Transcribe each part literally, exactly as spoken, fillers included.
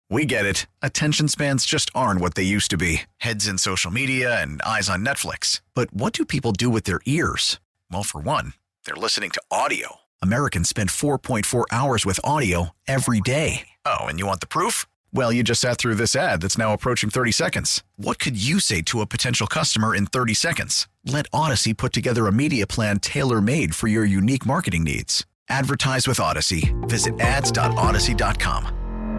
We get it. Attention spans just aren't what they used to be. Heads in social media and eyes on Netflix. But what do people do with their ears? Well, for one, they're listening to audio. Americans spend four point four hours with audio every day. Oh, and you want the proof? Well, you just sat through this ad that's now approaching thirty seconds. What could you say to a potential customer in thirty seconds? Let Odyssey put together a media plan tailor-made for your unique marketing needs. Advertise with Odyssey. Visit ads dot odyssey dot com.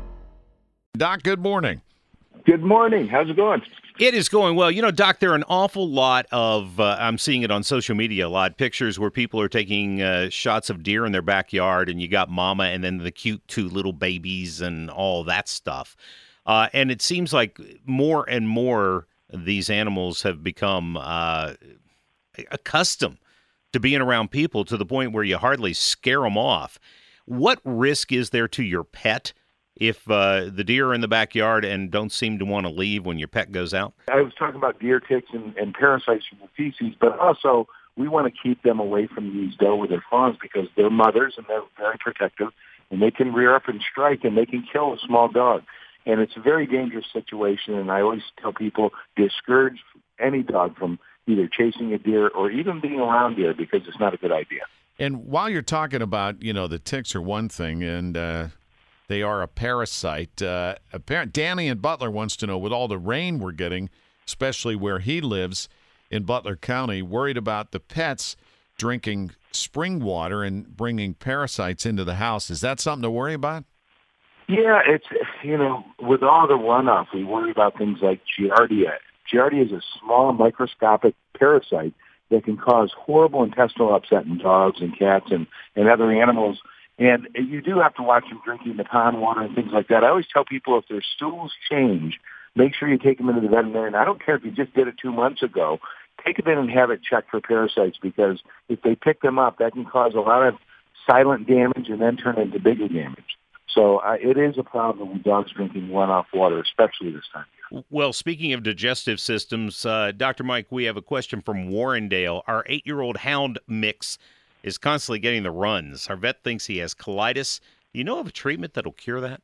Doc, good morning. Good morning. How's it going? It is going well. You know, Doc, there are an awful lot of, uh, I'm seeing it on social media a lot, pictures where people are taking uh, shots of deer in their backyard, and you got mama and then the cute two little babies and all that stuff. Uh, and it seems like more and more these animals have become uh, accustomed to being around people to the point where you hardly scare them off. What risk is there to your pet if uh, the deer are in the backyard and don't seem to want to leave when your pet goes out? I was talking about deer ticks and, and parasites from the feces, but also we want to keep them away from these doe with their fawns because they're mothers and they're very protective, and they can rear up and strike, and they can kill a small dog. And it's a very dangerous situation, and I always tell people discourage any dog from either chasing a deer or even being around deer because it's not a good idea. And while you're talking about, you know, the ticks are one thing, and uh, they are a parasite. Uh, apparent, Danny in Butler wants to know, with all the rain we're getting, especially where he lives in Butler County, worried about the pets drinking spring water and bringing parasites into the house. Is that something to worry about? Yeah, it's, you know, with all the runoff, we worry about things like Giardia. Giardia is a small microscopic parasite that can cause horrible intestinal upset in dogs and cats and, and other animals. And you do have to watch them drinking the pond water and things like that. I always tell people if their stools change, make sure you take them into the veterinarian. I don't care if you just did it two months ago. Take them in and have it checked for parasites, because if they pick them up, that can cause a lot of silent damage and then turn into bigger damage. So uh, it is a problem with dogs drinking runoff water, especially this time of year. Well, speaking of digestive systems, uh, Doctor Mike, we have a question from Warrendale. Our eight-year-old hound mix is constantly getting the runs. Our vet thinks he has colitis. Do you know of a treatment that'll cure that?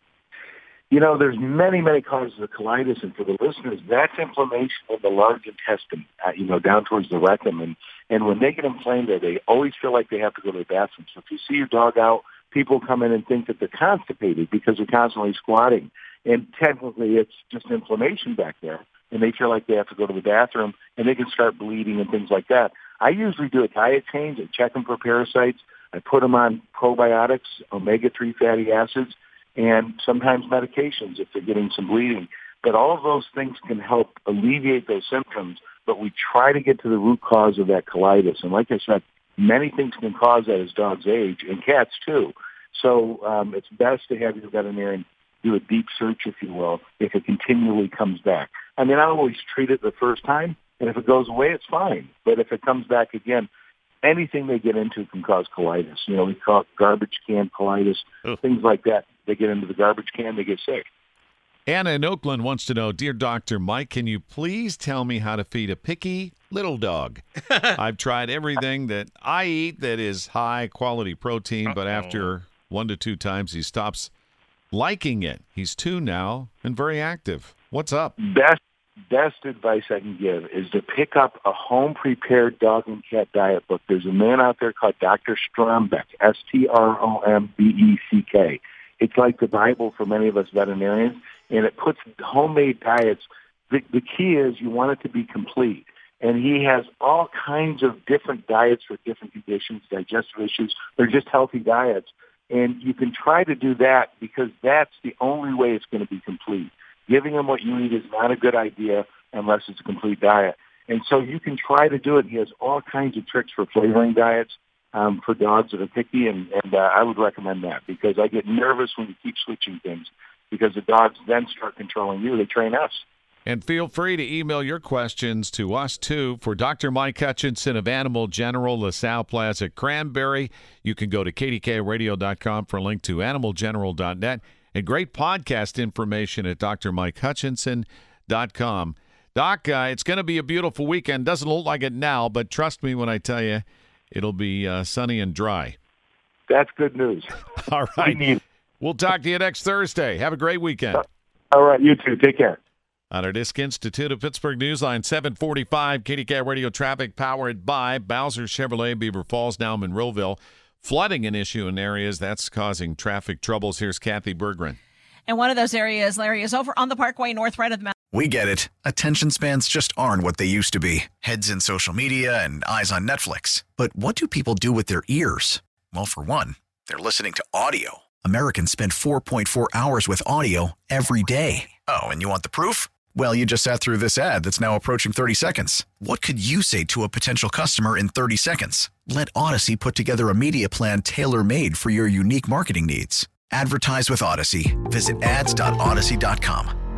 You know, there's many, many causes of colitis, and for the listeners, that's inflammation of the large intestine, uh, you know, down towards the rectum. And, and when they get inflamed there, they always feel like they have to go to the bathroom. So if you see your dog out, people come in and think that they're constipated because they're constantly squatting. And technically, it's just inflammation back there, and they feel like they have to go to the bathroom, and they can start bleeding and things like that. I usually do a diet change. I check them for parasites. I put them on probiotics, omega three fatty acids, and sometimes medications if they're getting some bleeding. But all of those things can help alleviate those symptoms, but we try to get to the root cause of that colitis. And like I said, many things can cause that as dogs age, and cats too. So um, it's best to have your veterinarian do a deep search, if you will, if it continually comes back. I mean, I always treat it the first time, and if it goes away, it's fine. But if it comes back again, anything they get into can cause colitis. You know, we call it garbage can colitis, Ugh. things like that. They get into the garbage can, they get sick. Anna in Oakland wants to know, Dear Doctor Mike, can you please tell me how to feed a picky little dog? I've tried everything that I eat that is high-quality protein, Uh-oh. but after one to two times, he stops liking it. He's two now and very active. What's up? Best best advice I can give is to pick up a home-prepared dog and cat diet book. There's a man out there called Doctor Strombeck, S T R O M B E C K. It's like the Bible for many of us veterinarians, and it puts homemade diets. The, the key is you want it to be complete. And he has all kinds of different diets for different conditions, digestive issues. They're just healthy diets. And you can try to do that because that's the only way it's going to be complete. Giving them what you eat is not a good idea unless it's a complete diet. And so you can try to do it. He has all kinds of tricks for flavoring diets um, for dogs that are picky, and, and uh, I would recommend that because I get nervous when you keep switching things because the dogs then start controlling you. They train us. And feel free to email your questions to us, too. For Doctor Mike Hutchinson of Animal General, LaSalle Plaza, Cranberry, you can go to K D K radio dot com for a link to animal general dot net and great podcast information at D R Mike Hutchinson dot com. Doc, uh, it's going to be a beautiful weekend. Doesn't look like it now, but trust me when I tell you, it'll be uh, sunny and dry. That's good news. All right. We need We'll talk to you next Thursday. Have a great weekend. All right, you too. Take care. On our Disc Institute of Pittsburgh Newsline, seven forty-five, K D K A Radio traffic powered by Bowser Chevrolet, Beaver Falls, now Monroeville. Flooding an issue in areas that's causing traffic troubles. Here's Kathy Berggren. And one of those areas, Larry, is over on the Parkway North, right of the mountain. We get it. Attention spans just aren't what they used to be. Heads in social media and eyes on Netflix. But what do people do with their ears? Well, for one, they're listening to audio. Americans spend four point four hours with audio every day. Oh, and you want the proof? Well, you just sat through this ad that's now approaching thirty seconds. What could you say to a potential customer in thirty seconds? Let Odyssey put together a media plan tailor-made for your unique marketing needs. Advertise with Odyssey. Visit ads dot odyssey dot com.